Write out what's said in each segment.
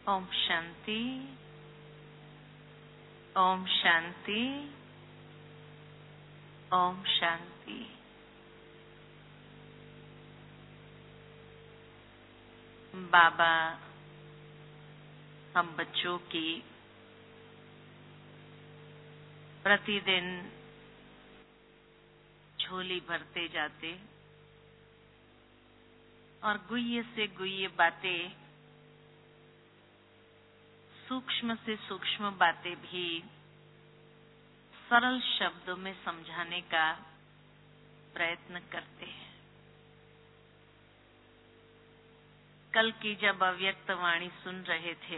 ओम शांति, ओम शांति, ओम शांति। बाबा हम बच्चों की प्रतिदिन झोली भरते जाते और गुह्य से गुह्य बातें, सूक्ष्म से सूक्ष्म बातें भी सरल शब्दों में समझाने का प्रयत्न करते हैं। कल की जब अव्यक्त वाणी सुन रहे थे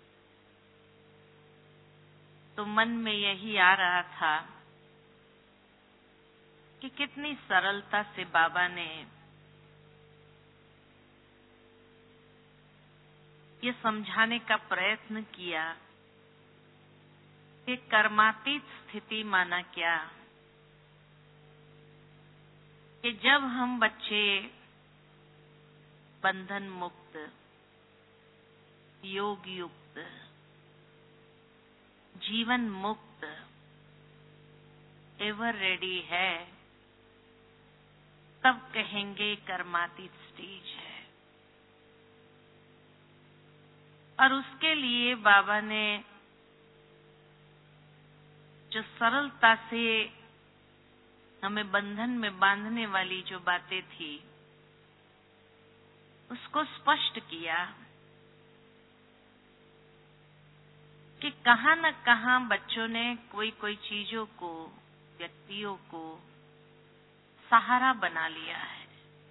तो मन में यही आ रहा था कि कितनी सरलता से बाबा ने ये समझाने का प्रयत्न किया कि कर्मातीत स्थिति माना क्या, कि जब हम बच्चे बंधन मुक्त, योग युक्त, जीवन मुक्त, एवर रेडी है, तब कहेंगे कर्मातीत स्टेज है। और उसके लिए बाबा ने जो सरलता से हमें बंधन में बांधने वाली जो बातें थी उसको स्पष्ट किया कि कहां न कहां बच्चों ने कोई कोई चीजों को, व्यक्तियों को सहारा बना लिया है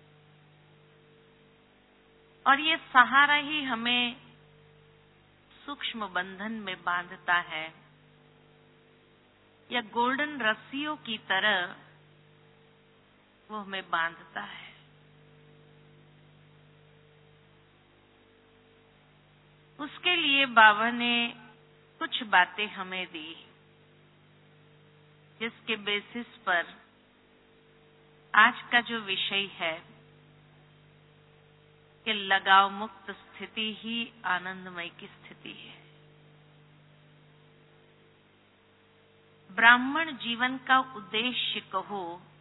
और ये सहारा ही हमें सूक्ष्म बंधन में बांधता है या गोल्डन रस्सियों की तरह वो हमें बांधता है। उसके लिए बाबा ने कुछ बातें हमें दी जिसके बेसिस पर आज का जो विषय है कि लगाव मुक्त स्थिति ही आनंदमय की स्थिति है। ब्राह्मण जीवन का उद्देश्य कहो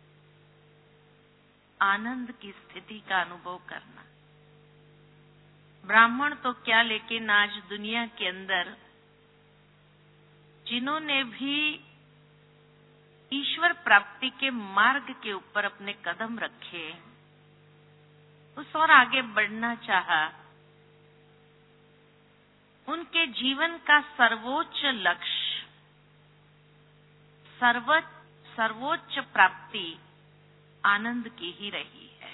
आनंद की स्थिति का अनुभव करना। ब्राह्मण तो क्या, लेकिन आज दुनिया के अंदर जिन्होंने भी ईश्वर प्राप्ति के मार्ग के ऊपर अपने कदम रखे, उस और आगे बढ़ना चाहा, उनके जीवन का सर्वोच्च लक्ष्य, सर्वोच्च प्राप्ति आनंद की ही रही है।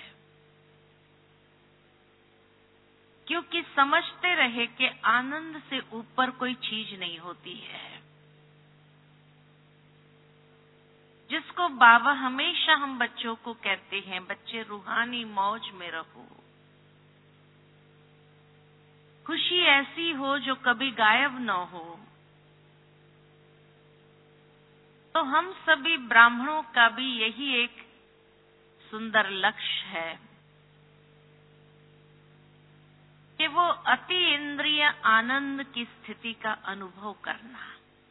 क्योंकि समझते रहे कि आनंद से ऊपर कोई चीज नहीं होती है, जिसको बाबा हमेशा हम बच्चों को कहते हैं, बच्चे रूहानी मौज में रहो, खुशी ऐसी हो जो कभी गायब न हो। तो हम सभी ब्राह्मणों का भी यही एक सुंदर लक्ष्य है कि वो अति इंद्रिय आनंद की स्थिति का अनुभव करना,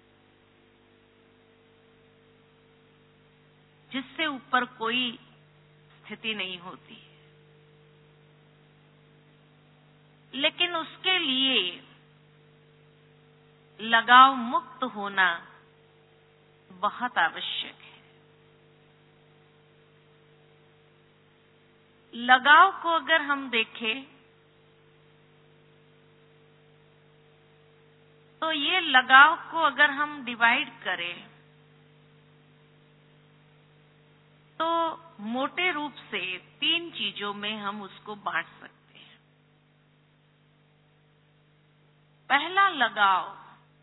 जिससे ऊपर कोई स्थिति नहीं होती। लेकिन उसके लिए लगाव मुक्त होना बहुत आवश्यक है। लगाव को अगर हम देखें तो ये लगाव को अगर हम डिवाइड करें तो मोटे रूप से 3 चीजों में हम उसको बांट सकते हैं। पहला लगाव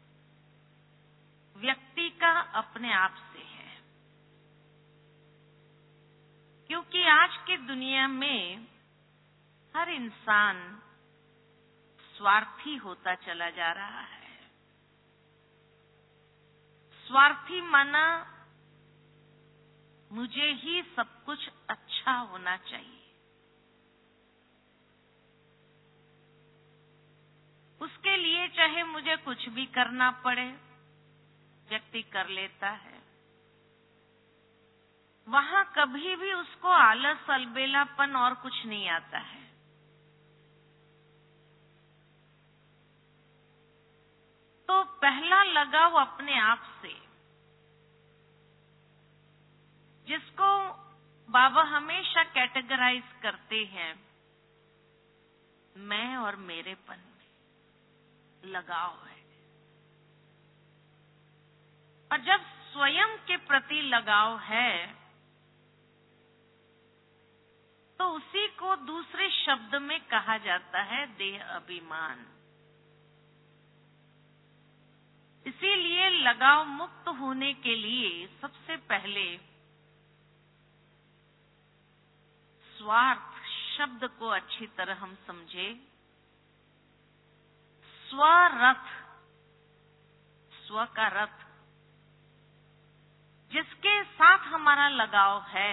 व्यक्ति का अपने आप से है, क्योंकि आज की दुनिया में हर इंसान स्वार्थी होता चला जा रहा है। स्वार्थी माना मुझे ही सब कुछ अच्छा होना चाहिए। उसके लिए चाहे मुझे कुछ भी करना पड़े, व्यक्ति कर लेता है। वहां कभी भी उसको आलस, अलबेलापन और कुछ नहीं आता है। तो पहला लगाव अपने आप से, जिसको बाबा हमेशा कैटेगराइज करते हैं, मैं और मेरेपन में लगाव है। और जब स्वयं के प्रति लगाव है तो उसी को दूसरे शब्द में कहा जाता है देह अभिमान। इसीलिए लगाव मुक्त होने के लिए सबसे पहले स्वार्थ शब्द को अच्छी तरह हम समझे। स्वरथ, स्व का रथ, जिसके साथ हमारा लगाव है,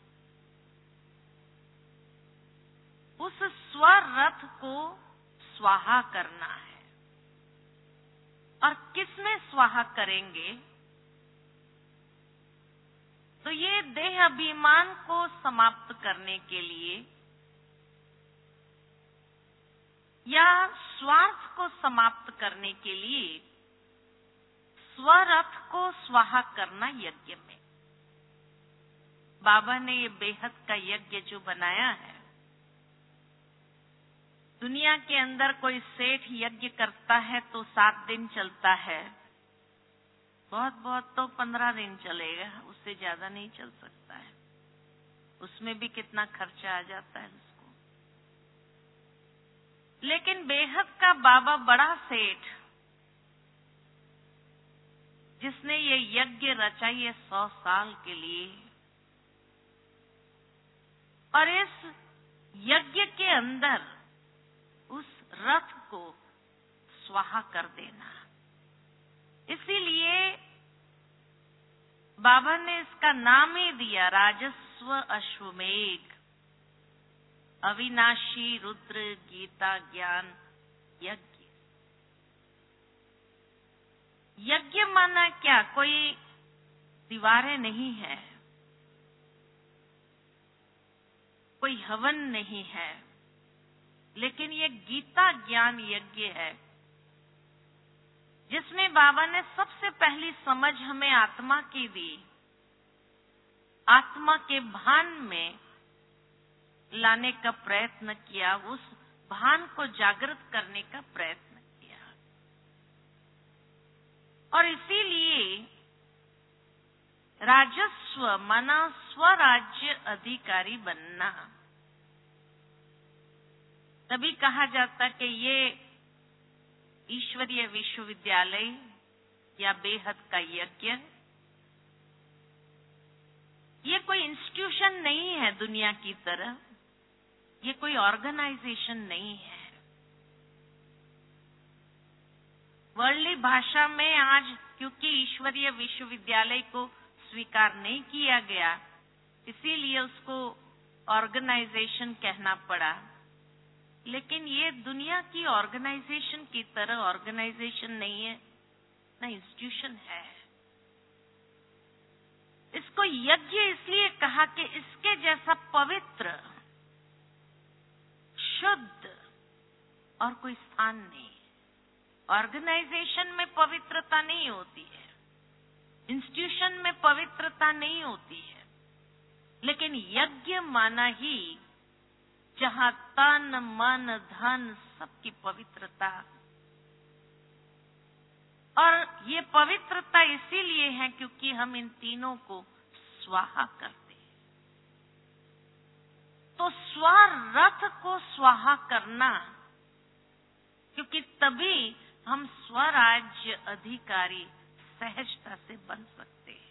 उस स्वरथ को स्वाहा करना है। और किसमें स्वाहा करेंगे? तो ये देह अभिमान को समाप्त करने के लिए या स्वार्थ को समाप्त करने के लिए स्वरथ को स्वाहा करना यज्ञ में। बाबा ने ये बेहद का यज्ञ जो बनाया है, दुनिया के अंदर कोई सेठ यज्ञ करता है तो 7 दिन चलता है, बहुत बहुत तो 15 दिन चलेगा, उससे ज्यादा नहीं चल सकता है। उसमें भी कितना खर्चा आ जाता है उसको। लेकिन बेहद का बाबा बड़ा सेठ, जिसने ये यज्ञ रचा ये 100 साल के लिए, और इस यज्ञ के अंदर उस रथ को स्वाहा कर देना। इसीलिए बाबा ने इसका नाम ही दिया राजस्व अश्वमेघ, अविनाशी रुद्र गीता ज्ञान यज्ञ। यज्ञ माना क्या? कोई दीवारें नहीं है, कोई हवन नहीं है, लेकिन ये गीता ज्ञान यज्ञ है, जिसमें बाबा ने सबसे पहली समझ हमें आत्मा की दी। आत्मा के भान में लाने का प्रयत्न किया, उस भान को जागृत करने का प्रयत्न किया। और इसीलिए राजस्व माना स्वराज्य अधिकारी बनना। तभी कहा जाता कि ये ईश्वरीय विश्वविद्यालय या बेहद का यज्ञ, ये कोई इंस्टीट्यूशन नहीं है दुनिया की तरह, ये कोई ऑर्गेनाइजेशन नहीं है। वर्ल्डली भाषा में आज क्योंकि ईश्वरीय विश्वविद्यालय को स्वीकार नहीं किया गया, इसीलिए उसको ऑर्गेनाइजेशन कहना पड़ा। लेकिन ये दुनिया की ऑर्गेनाइजेशन की तरह ऑर्गेनाइजेशन नहीं है, ना इंस्टीट्यूशन है। इसको यज्ञ इसलिए कहा कि इसके जैसा पवित्र, शुद्ध और कोई स्थान नहीं। ऑर्गेनाइजेशन में पवित्रता नहीं होती है, इंस्टीट्यूशन में पवित्रता नहीं होती है, लेकिन यज्ञ माना ही जहां तन मन धन सबकी पवित्रता। और ये पवित्रता इसीलिए है क्योंकि हम इन तीनों को स्वाहा करते हैं। तो स्वरथ को स्वाहा करना, क्योंकि तभी हम स्वराज्य अधिकारी सहजता से बन सकते हैं।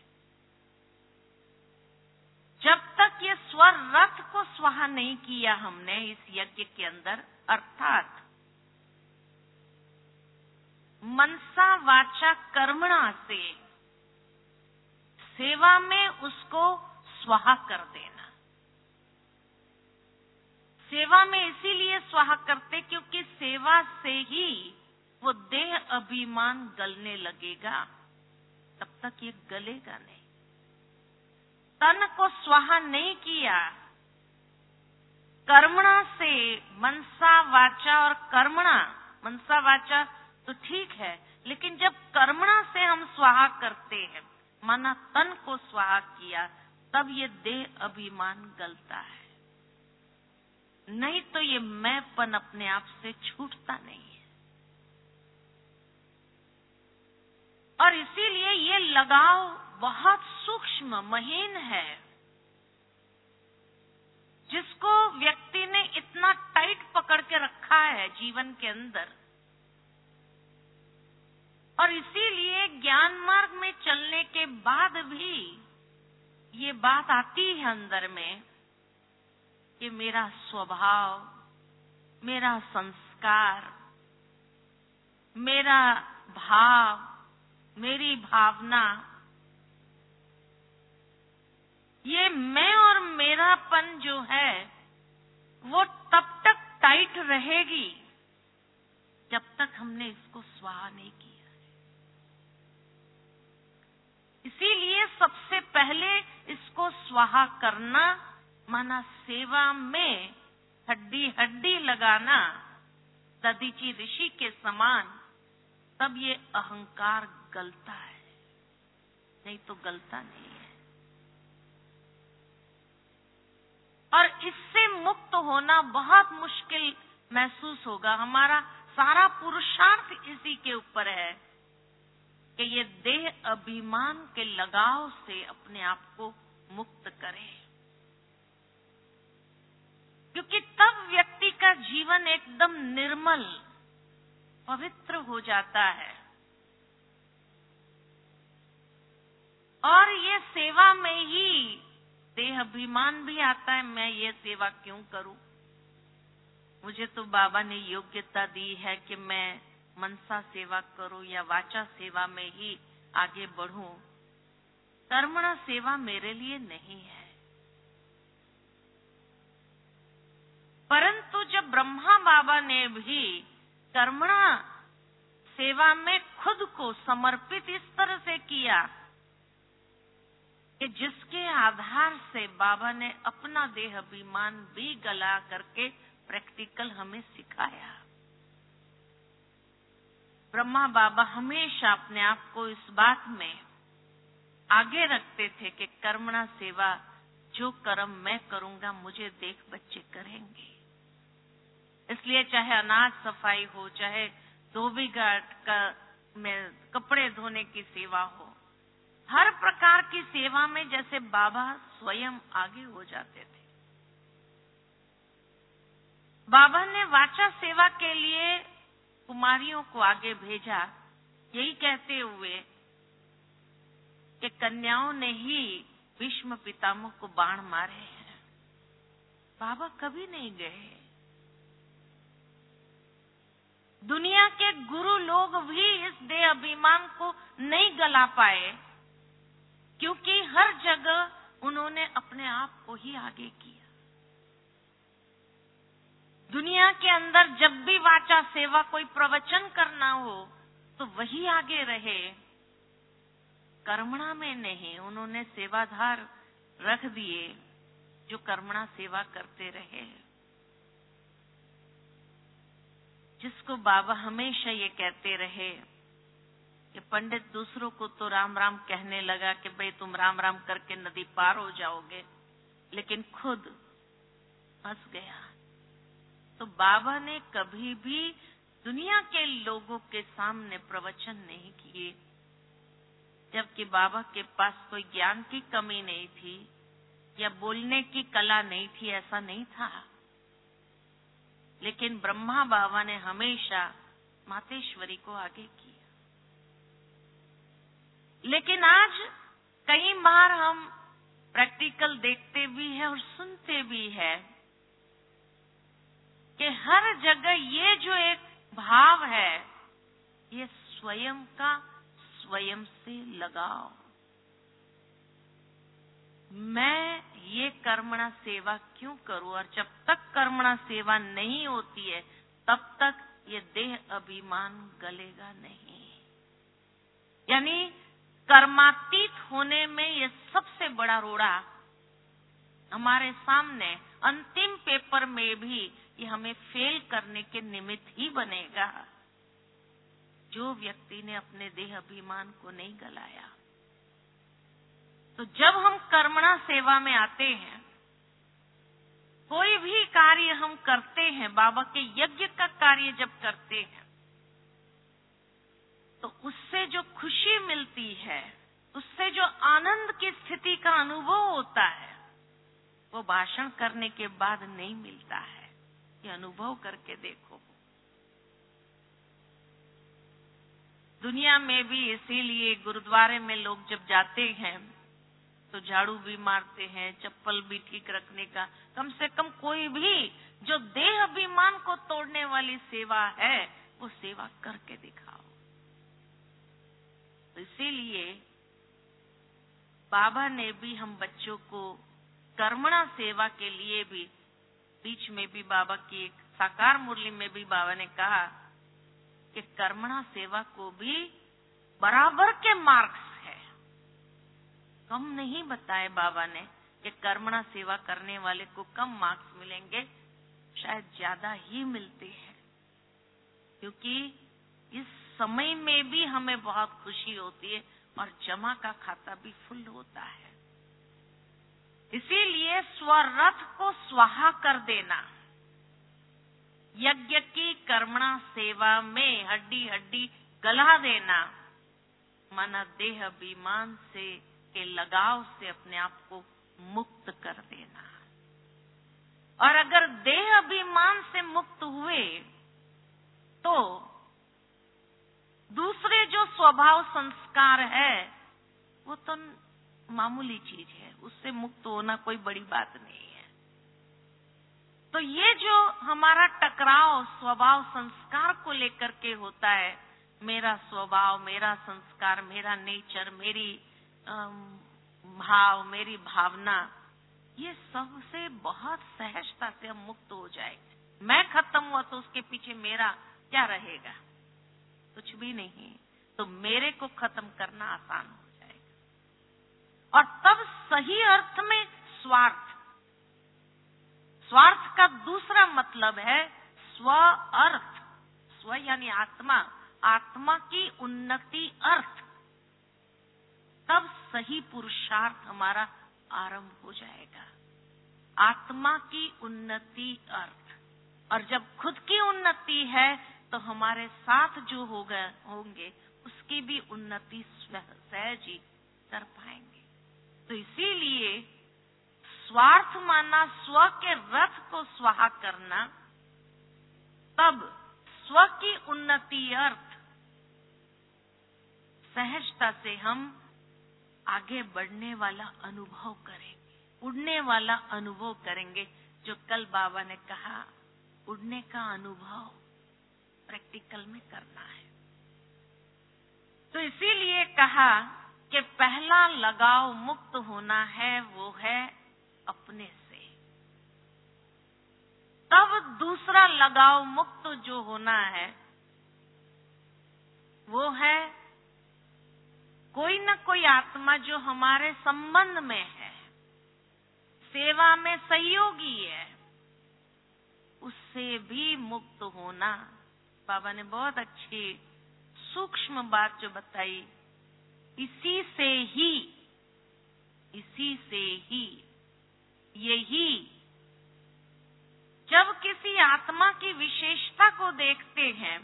जब तक ये स्वरथ को स्वाहा नहीं किया हमने इस यज्ञ के अंदर, अर्थात मनसा वाचा कर्मणा से सेवा में उसको स्वाहा कर देना। सेवा में इसीलिए स्वाहा करते क्योंकि सेवा से ही वो देह अभिमान गलने लगेगा, तब तक ये गलेगा नहीं। तन को स्वाहा नहीं किया, कर्मणा से मनसा वाचा और कर्मणा, मनसा वाचा तो ठीक है, लेकिन जब कर्मणा से हम स्वाहा करते हैं, माना तन को स्वाहा किया, तब ये देह अभिमान गलता है। नहीं तो ये मैंपन अपने आप से छूटता नहीं है। और इसीलिए ये लगाव बहुत सूक्ष्म महीन है, जिसको व्यक्ति ने इतना टाइट पकड़ के रखा है जीवन के अंदर। और इसीलिए ज्ञान मार्ग में चलने के बाद भी ये बात आती है अंदर में कि मेरा स्वभाव, मेरा संस्कार, मेरा भाव, मेरी भावना, ये मैं और मेरापन जो है वो तब तक टाइट रहेगी जब तक हमने इसको स्वाहा नहीं किया। इसीलिए सबसे पहले इसको स्वाहा करना, माना सेवा में हड्डी हड्डी लगाना, दधीचि ऋषि के समान, तब ये अहंकार गलता है, नहीं तो गलता नहीं है। और इससे मुक्त होना बहुत मुश्किल महसूस होगा। हमारा सारा पुरुषार्थ इसी के ऊपर है कि ये देह अभिमान के लगाव से अपने आप को मुक्त करें, क्योंकि तब व्यक्ति का जीवन एकदम निर्मल, पवित्र हो जाता है। और ये सेवा में ही देह अभिमान भी आता है, मैं ये सेवा क्यों करूं, मुझे तो बाबा ने योग्यता दी है कि मैं मनसा सेवा करूं या वाचा सेवा में ही आगे बढ़ूं, कर्मणा सेवा मेरे लिए नहीं है। परंतु जब ब्रह्मा बाबा ने भी कर्मणा सेवा में खुद को समर्पित इस तरह से किया कि जिसके आधार से बाबा ने अपना देह अभिमान भी गला करके प्रैक्टिकल हमें सिखाया। ब्रह्मा बाबा हमेशा अपने आप को इस बात में आगे रखते थे कि कर्मणा सेवा, जो कर्म मैं करूंगा मुझे देख बच्चे करेंगे। इसलिए चाहे अनाज सफाई हो, चाहे धोबी घाट का में कपड़े धोने की सेवा हो, हर प्रकार की सेवा में जैसे बाबा स्वयं आगे हो जाते थे। बाबा ने वाचा सेवा के लिए कुमारियों को आगे भेजा, यही कहते हुए कि कन्याओं ने ही भीष्म पितामह को बाण मारे हैं, बाबा कभी नहीं गए। दुनिया के गुरु लोग भी इस देह अभिमान को नहीं गला पाए, क्योंकि हर जगह उन्होंने अपने आप को ही आगे किया। दुनिया के अंदर जब भी वाचा सेवा कोई प्रवचन करना हो तो वही आगे रहे, कर्मणा में नहीं। उन्होंने सेवाधार रख दिए जो कर्मणा सेवा करते रहे, जिसको बाबा हमेशा ये कहते रहे कि पंडित दूसरों को तो राम राम कहने लगा कि भाई तुम राम राम करके नदी पार हो जाओगे, लेकिन खुद फंस गया। तो बाबा ने कभी भी दुनिया के लोगों के सामने प्रवचन नहीं किए, जबकि बाबा के पास कोई ज्ञान की कमी नहीं थी या बोलने की कला नहीं थी, ऐसा नहीं था। लेकिन ब्रह्मा बाबा ने हमेशा मातेश्वरी को आगे किया। लेकिन आज कई बार हम प्रैक्टिकल देखते भी हैं और सुनते भी हैं कि हर जगह ये जो एक भाव है, ये स्वयं का स्वयं से लगाव। मैं ये कर्मणा सेवा क्यों करूं, और जब तक कर्मणा सेवा नहीं होती है तब तक ये देह अभिमान गलेगा नहीं। यानी कर्मातीत होने में ये सबसे बड़ा रोड़ा हमारे सामने अंतिम पेपर में भी ये हमें फेल करने के निमित्त ही बनेगा, जो व्यक्ति ने अपने देह अभिमान को नहीं गलाया। तो जब हम कर्मणा सेवा में आते हैं, कोई भी कार्य हम करते हैं, बाबा के यज्ञ का कार्य जब करते हैं, तो उससे जो खुशी मिलती है, उससे जो आनंद की स्थिति का अनुभव होता है, वो भाषण करने के बाद नहीं मिलता है। ये अनुभव करके देखो। दुनिया में भी इसीलिए गुरुद्वारे में लोग जब जाते हैं तो झाड़ू भी मारते हैं, चप्पल भी ठीक रखने का कम से कम कोई भी जो देह अभिमान को तोड़ने वाली सेवा है वो सेवा करके दिखाओ। तो इसीलिए बाबा ने भी हम बच्चों को कर्मणा सेवा के लिए भी, बीच में भी बाबा की एक साकार मुरली में भी बाबा ने कहा कि कर्मणा सेवा को भी बराबर के मार्क्स है, कम नहीं बताए बाबा ने कि कर्मणा सेवा करने वाले को कम मार्क्स मिलेंगे, शायद ज्यादा ही मिलते हैं, क्योंकि इस समय में भी हमें बहुत खुशी होती है और जमा का खाता भी फुल होता है। इसीलिए स्वरथ को स्वाहा कर देना, यज्ञ की कर्मणा सेवा में हड्डी हड्डी गला देना, माना देह अभिमान से के लगाव से अपने आप को मुक्त कर देना। और अगर देह अभिमान से मुक्त हुए तो दूसरे जो स्वभाव संस्कार है वो तो मामूली चीज है, उससे मुक्त होना कोई बड़ी बात नहीं है। तो ये जो हमारा टकराव स्वभाव संस्कार को लेकर के होता है, मेरा स्वभाव, मेरा संस्कार, मेरा नेचर, मेरी भाव, मेरी भावना, ये सबसे बहुत सहजता से हम मुक्त हो जाएंगे। मैं खत्म हुआ तो उसके पीछे मेरा क्या रहेगा? कुछ भी नहीं। तो मेरे को खत्म करना आसान हो जाएगा। और तब सही अर्थ में स्वार्थ, स्वार्थ का दूसरा मतलब है स्व अर्थ। स्व यानी आत्मा, आत्मा की उन्नति अर्थ, तब सही पुरुषार्थ हमारा आरंभ हो जाएगा। आत्मा की उन्नति अर्थ, और जब खुद की उन्नति है तो हमारे साथ जो होंगे उसकी भी उन्नति सहज ही कर पाएंगे। तो इसीलिए स्वार्थ माना स्व के रथ को स्वाहा करना, तब स्व की उन्नति अर्थ सहजता से हम आगे बढ़ने वाला अनुभव करेंगे, उड़ने वाला अनुभव करेंगे। जो कल बाबा ने कहा, उड़ने का अनुभव प्रैक्टिकल में करना है। तो इसीलिए कहा कि पहला लगाव मुक्त होना है, वो है अपने से। तब दूसरा लगाव मुक्त जो होना है वो है कोई न कोई आत्मा जो हमारे संबंध में है, सेवा में सहयोगी है, उससे भी मुक्त होना। बाबा ने बहुत अच्छी सूक्ष्म बात जो बताई, इसी से ही यही। जब किसी आत्मा की विशेषता को देखते हैं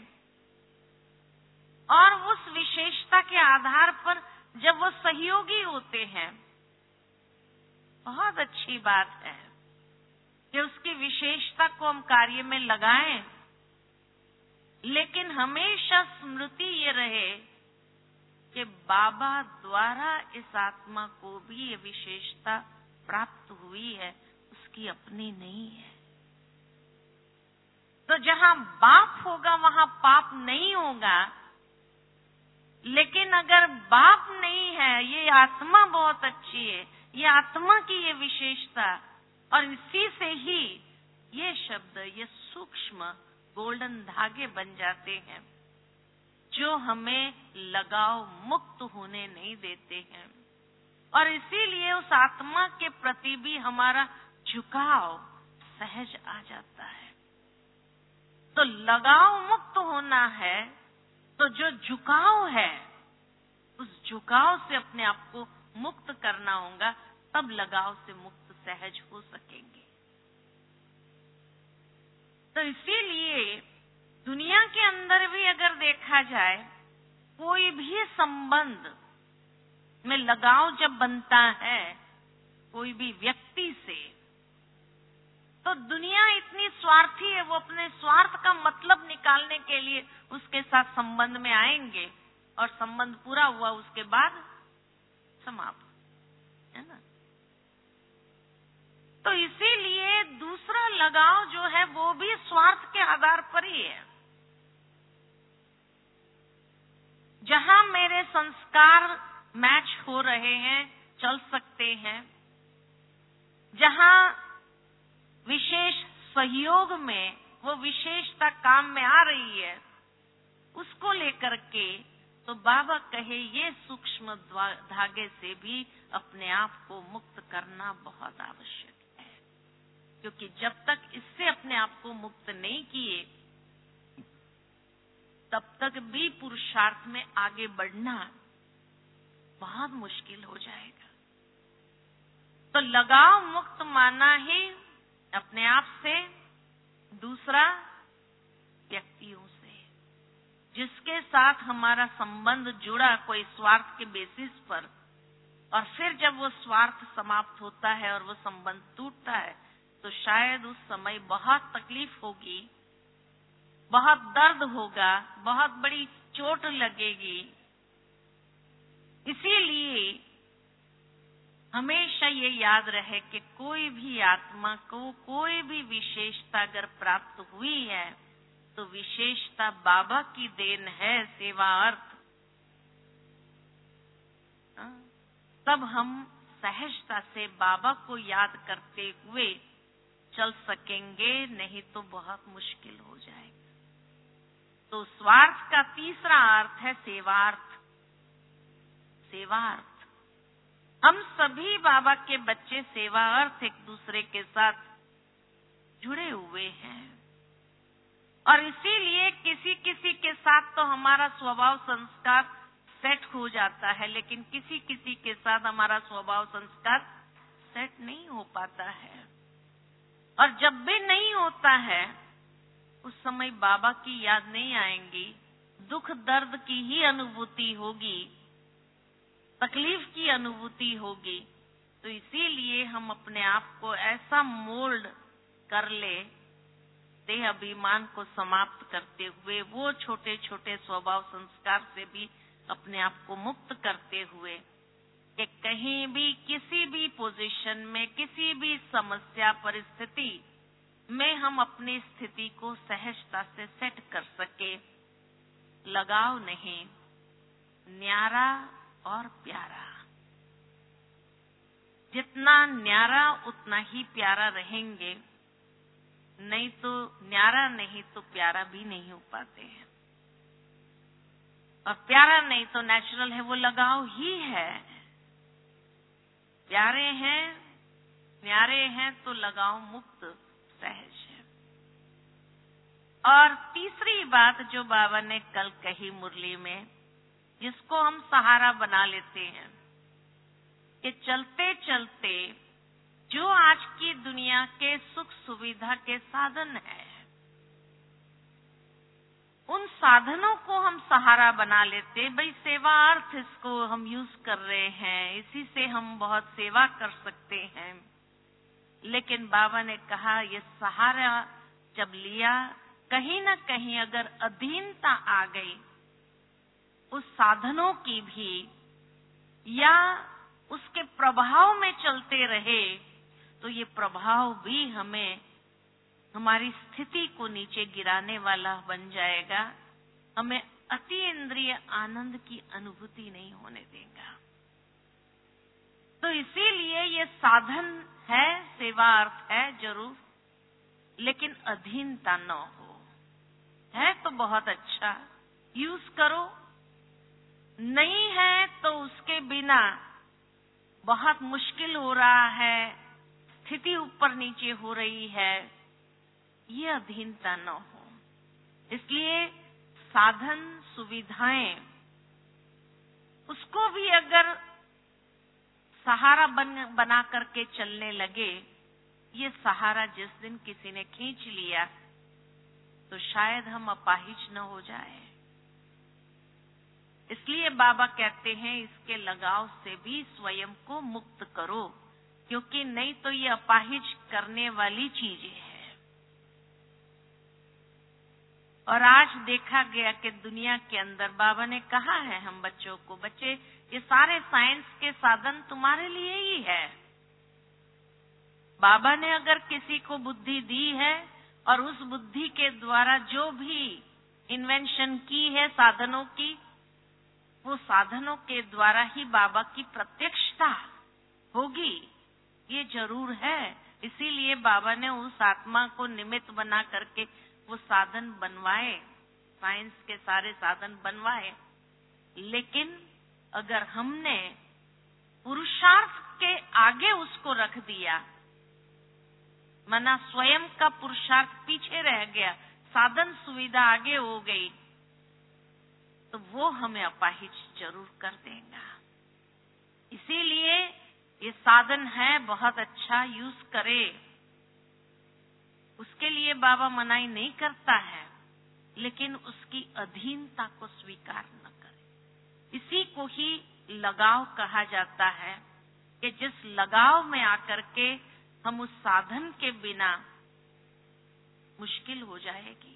और उस विशेषता के आधार पर जब वो सहयोगी होते हैं, बहुत अच्छी बात है कि उसकी विशेषता को हम कार्य में लगाएं, लेकिन हमेशा स्मृति ये रहे कि बाबा द्वारा इस आत्मा को भी ये विशेषता प्राप्त हुई है, उसकी अपनी नहीं है। तो जहां बाप होगा वहां पाप नहीं होगा, लेकिन अगर बाप नहीं है, ये आत्मा बहुत अच्छी है, ये आत्मा की ये विशेषता, और इसी से ही ये शब्द, ये सूक्ष्म गोल्डन धागे बन जाते हैं जो हमें लगाव मुक्त होने नहीं देते हैं, और इसीलिए उस आत्मा के प्रति भी हमारा झुकाव सहज आ जाता है। तो लगाव मुक्त होना है तो जो झुकाव है उस झुकाव से अपने आप को मुक्त करना होगा, तब लगाव से मुक्त सहज हो सकेंगे। तो इसीलिए दुनिया के अंदर भी अगर देखा जाए, कोई भी संबंध में लगाव जब बनता है कोई भी व्यक्ति से, तो दुनिया इतनी स्वार्थी है, वो अपने स्वार्थ का मतलब निकालने के लिए उसके साथ संबंध में आएंगे और संबंध पूरा हुआ उसके बाद समाप्त, है ना। तो इसीलिए दूसरा लगाव जो है वो भी स्वार्थ के आधार पर ही है। जहां मेरे संस्कार मैच हो रहे हैं, चल सकते हैं, जहां विशेष सहयोग में वो विशेषता काम में आ रही है, उसको लेकर के तो बाबा कहे ये सूक्ष्म धागे से भी अपने आप को मुक्त करना बहुत आवश्यक है, क्योंकि जब तक इससे अपने आप को मुक्त नहीं किए तब तक भी पुरुषार्थ में आगे बढ़ना बहुत मुश्किल हो जाएगा। तो लगाव मुक्त माना ही अपने आप से, दूसरा व्यक्तियों से, जिसके साथ हमारा संबंध जुड़ा कोई स्वार्थ के बेसिस पर, और फिर जब वो स्वार्थ समाप्त होता है और वो संबंध टूटता है तो शायद उस समय बहुत तकलीफ होगी, बहुत दर्द होगा, बहुत बड़ी चोट लगेगी। इसीलिए हमेशा ये याद रहे कि कोई भी आत्मा को कोई भी विशेषता अगर प्राप्त हुई है तो विशेषता बाबा की देन है, सेवा अर्थ। तब हम सहजता से बाबा को याद करते हुए चल सकेंगे, नहीं तो बहुत मुश्किल हो जाएगा। तो स्वार्थ का तीसरा अर्थ है सेवार्थ। सेवार्थ, हम सभी बाबा के बच्चे सेवा अर्थ एक दूसरे के साथ जुड़े हुए हैं, और इसीलिए किसी किसी के साथ तो हमारा स्वभाव संस्कार सेट हो जाता है, लेकिन किसी किसी के साथ हमारा स्वभाव संस्कार सेट नहीं हो पाता है। और जब भी नहीं होता है उस समय बाबा की याद नहीं आएंगी, दुख दर्द की ही अनुभूति होगी, तकलीफ की अनुभूति होगी। तो इसीलिए हम अपने आप को ऐसा मोल्ड कर ले, देह अभिमान को समाप्त करते हुए, वो छोटे छोटे स्वभाव संस्कार से भी अपने आप को मुक्त करते हुए, कि कहीं भी किसी भी पोजीशन में, किसी भी समस्या परिस्थिति में हम अपनी स्थिति को सहजता से सेट कर सके। लगाव नहीं, न्यारा और प्यारा। जितना न्यारा उतना ही प्यारा रहेंगे, नहीं तो न्यारा नहीं तो प्यारा भी नहीं हो पाते हैं। और प्यारा नहीं तो नेचुरल है, वो लगाव ही है। प्यारे हैं, न्यारे हैं तो लगाव मुक्त सहज है। और तीसरी बात जो बाबा ने कल कही मुरली में, जिसको हम सहारा बना लेते हैं, कि चलते चलते जो आज की दुनिया के सुख सुविधा के साधन है, उन साधनों को हम सहारा बना लेते। भाई सेवा अर्थ इसको हम यूज कर रहे हैं, इसी से हम बहुत सेवा कर सकते हैं। लेकिन बाबा ने कहा ये सहारा जब लिया, कहीं न कहीं अगर अधीनता आ गई उस साधनों की भी, या उसके प्रभाव में चलते रहे, तो ये प्रभाव भी हमें, हमारी स्थिति को नीचे गिराने वाला बन जाएगा, हमें अति इंद्रिय आनंद की अनुभूति नहीं होने देगा। तो इसीलिए ये साधन है, सेवा अर्थ है जरूर, लेकिन अधीनता न हो। है तो बहुत अच्छा, यूज करो, नहीं है तो उसके बिना बहुत मुश्किल हो रहा है, स्थिति ऊपर नीचे हो रही है, ये अधीनता न हो। इसलिए साधन सुविधाएं, उसको भी अगर सहारा बना करके चलने लगे, ये सहारा जिस दिन किसी ने खींच लिया तो शायद हम अपाहिज न हो जाए। इसलिए बाबा कहते हैं इसके लगाव से भी स्वयं को मुक्त करो, क्योंकि नहीं तो ये अपाहिज करने वाली चीजें हैं। और आज देखा गया कि दुनिया के अंदर बाबा ने कहा है हम बच्चों को, बच्चे ये सारे साइंस के साधन तुम्हारे लिए ही है। बाबा ने अगर किसी को बुद्धि दी है और उस बुद्धि के द्वारा जो भी इन्वेंशन की है साधनों की, वो साधनों के द्वारा ही बाबा की प्रत्यक्षता होगी, ये जरूर है। इसीलिए बाबा ने उस आत्मा को निमित्त बना करके वो साधन बनवाए, साइंस के सारे साधन बनवाए। लेकिन अगर हमने पुरुषार्थ के आगे उसको रख दिया, मना स्वयं का पुरुषार्थ पीछे रह गया, साधन सुविधा आगे हो गई, तो वो हमें अपाहिज जरूर कर देगा। इसीलिए ये साधन है बहुत अच्छा, यूज करे, उसके लिए बाबा मनाही नहीं करता है, लेकिन उसकी अधीनता को स्वीकार न करे। इसी को ही लगाव कहा जाता है कि जिस लगाव में आकर के हम उस साधन के बिना मुश्किल हो जाएगी।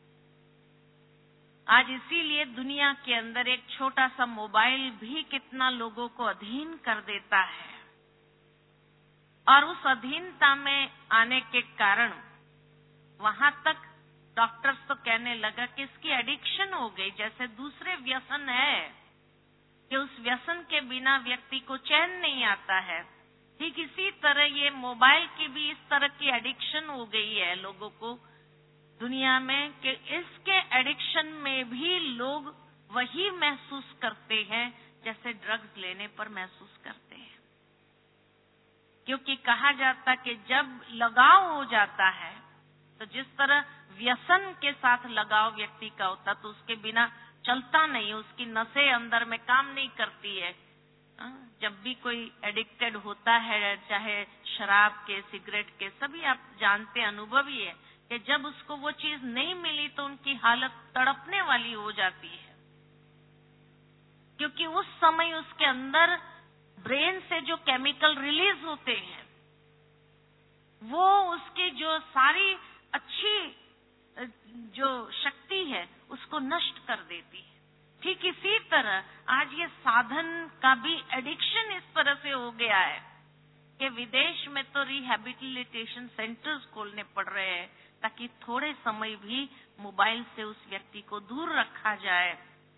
आज इसीलिए दुनिया के अंदर एक छोटा सा मोबाइल भी कितना लोगों को अधीन कर देता है, और उस अधीनता में आने के कारण वहां तक डॉक्टर्स तो कहने लगा कि इसकी एडिक्शन हो गई, जैसे दूसरे व्यसन है कि उस व्यसन के बिना व्यक्ति को चैन नहीं आता है, ठीक इसी तरह ये मोबाइल की भी इस तरह की एडिक्शन हो गई है लोगों को दुनिया में, कि इसके एडिक्शन में भी लोग वही महसूस करते हैं जैसे ड्रग्स लेने पर महसूस करते हैं। क्योंकि कहा जाता कि जब लगाव हो जाता है, तो जिस तरह व्यसन के साथ लगाव व्यक्ति का होता तो उसके बिना चलता नहीं, उसकी नसें अंदर में काम नहीं करती है। जब भी कोई एडिक्टेड होता है, चाहे शराब के, सिगरेट के, सभी आप जानते अनुभवी है कि जब उसको वो चीज नहीं मिली तो उनकी हालत तड़पने वाली हो जाती है, क्योंकि उस समय उसके अंदर ब्रेन से जो केमिकल रिलीज होते हैं वो उसकी जो सारी अच्छी जो शक्ति है उसको नष्ट कर देती है। ठीक इसी तरह आज ये साधन का भी एडिक्शन इस तरह से हो गया है कि विदेश में तो रिहैबिलिटेशन सेंटर्स खोलने पड़ रहे हैं ताकि थोड़े समय भी मोबाइल से उस व्यक्ति को दूर रखा जाए।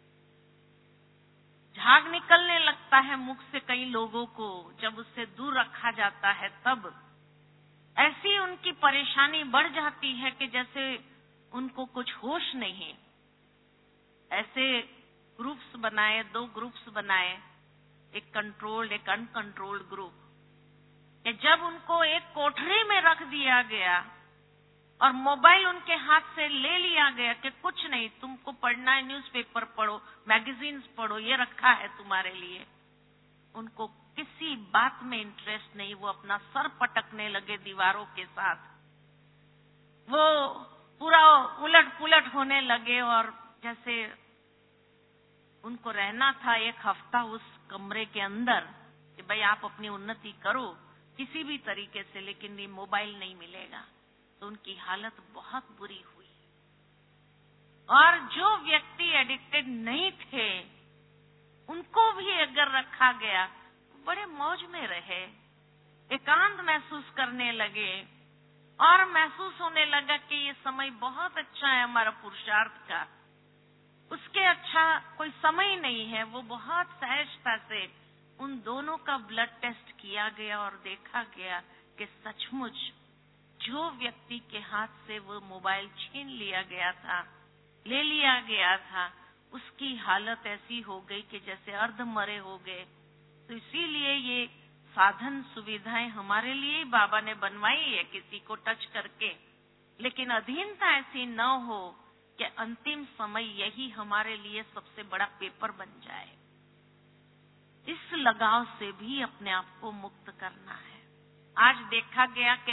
झाग निकलने लगता है मुख से कई लोगों को जब उससे दूर रखा जाता है, तब ऐसी उनकी परेशानी बढ़ जाती है कि जैसे उनको कुछ होश नहीं। ऐसे ग्रुप्स बनाए, 2 ग्रुप्स बनाए, एक कंट्रोल्ड एक अनकंट्रोल्ड ग्रुप, कि जब उनको एक कोठरी में रख दिया गया और मोबाइल उनके हाथ से ले लिया गया कि कुछ नहीं, तुमको पढ़ना है न्यूज़पेपर पढ़ो, मैगजीन्स पढ़ो, ये रखा है तुम्हारे लिए। उनको किसी बात में इंटरेस्ट नहीं, वो अपना सर पटकने लगे दीवारों के साथ, वो पूरा उलट पुलट होने लगे। और जैसे उनको रहना था 1 हफ्ता उस कमरे के अंदर कि भाई आप अपनी उन्नति करो किसी भी तरीके से, लेकिन ये मोबाइल नहीं मिलेगा, तो उनकी हालत बहुत बुरी हुई। और जो व्यक्ति एडिक्टेड नहीं थे उनको भी अगर रखा गया तो बड़े मौज में रहे, एकांत महसूस करने लगे और महसूस होने लगा कि ये समय बहुत अच्छा है हमारा पुरुषार्थ का, उसके अच्छा कोई समय नहीं है। वो बहुत सहजता से उन दोनों का ब्लड टेस्ट किया गया और देखा गया कि सचमुच जो व्यक्ति के हाथ से वो मोबाइल छीन लिया गया था ले लिया गया था, उसकी हालत ऐसी हो गई कि जैसे अर्ध मरे हो गए। तो इसीलिए ये साधन सुविधाएं हमारे लिए ही बाबा ने बनवाई है, किसी को टच करके, लेकिन अधीनता ऐसी न हो कि अंतिम समय यही हमारे लिए सबसे बड़ा पेपर बन जाए। इस लगाव से भी अपने आप को मुक्त करना है। आज देखा गया कि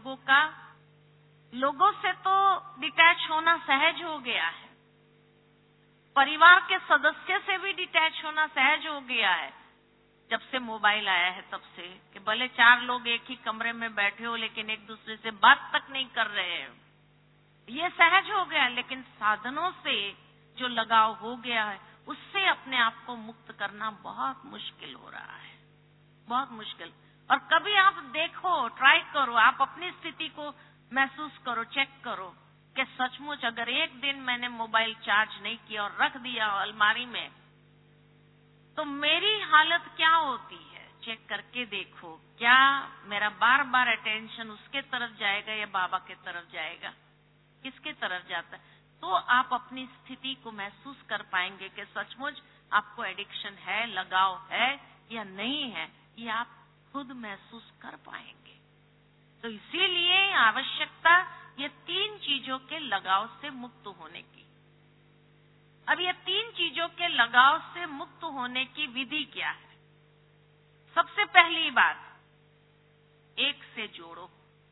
लोगों से तो डिटैच होना सहज हो गया है, परिवार के सदस्य से भी डिटैच होना सहज हो गया है। जब से मोबाइल आया है तब से कि भले 4 लोग एक ही कमरे में बैठे हो लेकिन एक दूसरे से बात तक नहीं कर रहे हैं, ये सहज हो गया। लेकिन साधनों से जो लगाव हो गया है, उससे अपने आप को मुक्त करना बहुत मुश्किल हो रहा है, बहुत मुश्किल। और कभी आप देखो, ट्राई करो, आप अपनी स्थिति को महसूस करो, चेक करो कि सचमुच अगर एक दिन मैंने मोबाइल चार्ज नहीं किया और रख दिया अलमारी में, तो मेरी हालत क्या होती है। चेक करके देखो, क्या मेरा बार बार अटेंशन उसके तरफ जाएगा या बाबा के तरफ जाएगा, किसके तरफ जाता है। तो आप अपनी स्थिति को महसूस कर पाएंगे कि सचमुच आपको एडिक्शन है, लगाव है या नहीं है, ये आप खुद महसूस कर पाएंगे। तो इसीलिए आवश्यकता ये 3 चीजों के लगाव से मुक्त होने की। अब ये 3 चीजों के लगाव से मुक्त होने की विधि क्या है? सबसे पहली बात, एक से जोड़ो,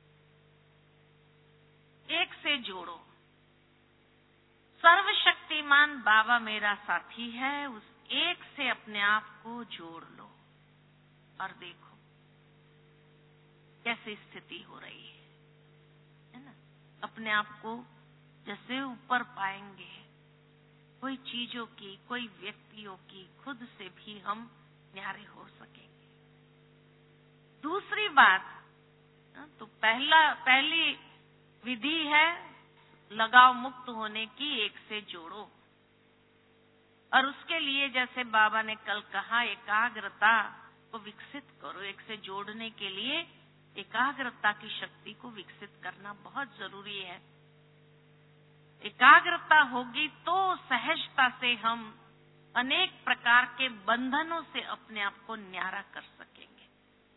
एक से जोड़ो। सर्वशक्तिमान बाबा मेरा साथी है, उस एक से अपने आप को जोड़ लो और देखो कैसी स्थिति हो रही है ना। अपने आप को जैसे ऊपर पाएंगे, कोई चीजों की, कोई व्यक्तियों की, खुद से भी हम न्यारे हो सकेंगे। दूसरी बात, तो पहली विधि है लगाव मुक्त होने की, एक से जोड़ो। और उसके लिए जैसे बाबा ने कल कहा, एकाग्रता को विकसित करो। एक से जोड़ने के लिए एकाग्रता की शक्ति को विकसित करना बहुत जरूरी है। एकाग्रता होगी तो सहजता से हम अनेक प्रकार के बंधनों से अपने आप को न्यारा कर सकेंगे।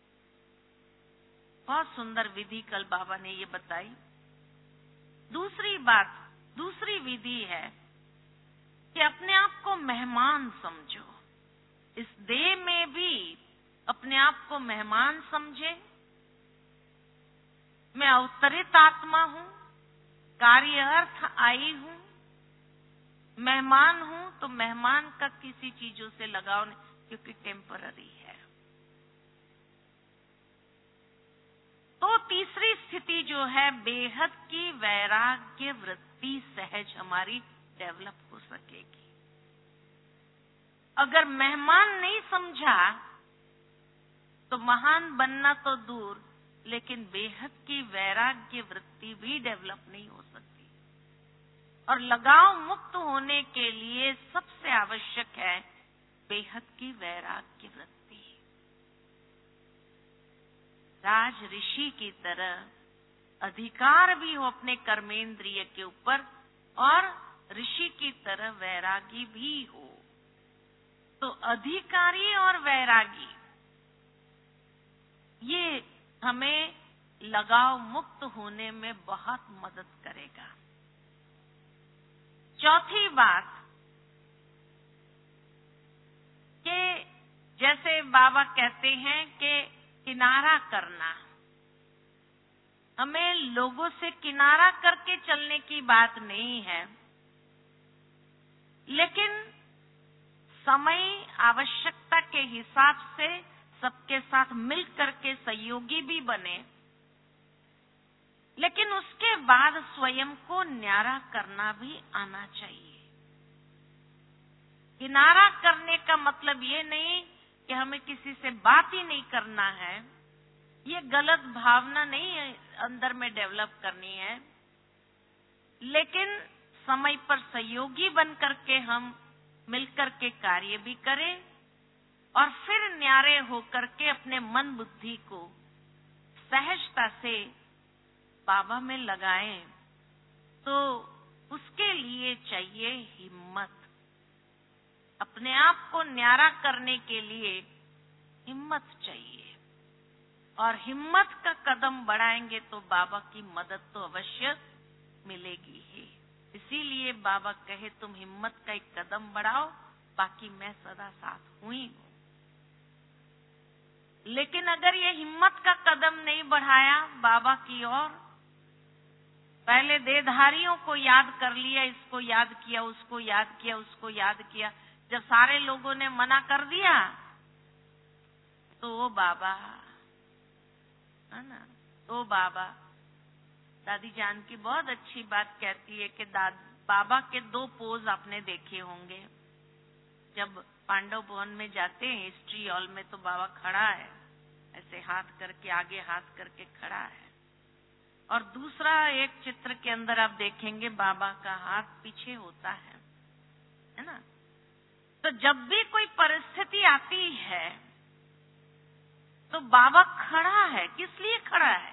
बहुत सुंदर विधि कल बाबा ने ये बताई। दूसरी बात, दूसरी विधि है कि अपने आप को मेहमान समझो। इस देह में भी अपने आप को मेहमान समझे। मैं अवतरित आत्मा हूं, कार्य अर्थ आई हूं, मेहमान हूं, तो मेहमान का किसी चीजों से लगाव नहीं, क्योंकि टेम्पररी है। तो तीसरी स्थिति जो है, बेहद की वैराग्य वृत्ति सहज हमारी डेवलप हो सकेगी। अगर मेहमान नहीं समझा तो महान बनना तो दूर, लेकिन बेहद की वैराग्य वृत्ति भी डेवलप नहीं हो सकती। और लगाव मुक्त होने के लिए सबसे आवश्यक है बेहद की वैराग्य वृत्ति। राज ऋषि की तरह अधिकार भी हो अपने कर्मेंद्रिय के ऊपर, और ऋषि की तरह वैरागी भी हो। तो अधिकारी और वैरागी, ये हमें लगाव मुक्त होने में बहुत मदद करेगा। चौथी बात कि जैसे बाबा कहते हैं कि किनारा करना, हमें लोगों से किनारा करके चलने की बात नहीं है, लेकिन समय आवश्यकता के हिसाब से सबके साथ मिल करके सहयोगी भी बने, लेकिन उसके बाद स्वयं को न्यारा करना भी आना चाहिए। किनारा करने का मतलब ये नहीं कि हमें किसी से बात ही नहीं करना है, ये गलत भावना नहीं है अंदर में डेवलप करनी है, लेकिन समय पर सहयोगी बन करके हम मिलकर के कार्य भी करें और फिर न्यारे होकर के अपने मन बुद्धि को सहजता से बाबा में लगाएं। तो उसके लिए चाहिए हिम्मत। अपने आप को न्यारा करने के लिए हिम्मत चाहिए, और हिम्मत का कदम बढ़ाएंगे तो बाबा की मदद तो अवश्य मिलेगी ही। इसीलिए बाबा कहे तुम हिम्मत का एक कदम बढ़ाओ, बाकी मैं सदा साथ हूं ही हूं। लेकिन अगर ये हिम्मत का कदम नहीं बढ़ाया बाबा की ओर, पहले देहधारियों को याद कर लिया, इसको याद किया, उसको याद किया, उसको याद किया, जब सारे लोगों ने मना कर दिया तो वो बाबा है ना, तो बाबा दादी जान की बहुत अच्छी बात कहती है कि बाबा के दो पोज आपने देखे होंगे। जब पांडव भवन में जाते हैं हिस्ट्री हॉल में, तो बाबा खड़ा है, ऐसे हाथ करके, आगे हाथ करके खड़ा है। और दूसरा एक चित्र के अंदर आप देखेंगे बाबा का हाथ पीछे होता है ना। तो जब भी कोई परिस्थिति आती है तो बाबा खड़ा है। किस लिए खड़ा है?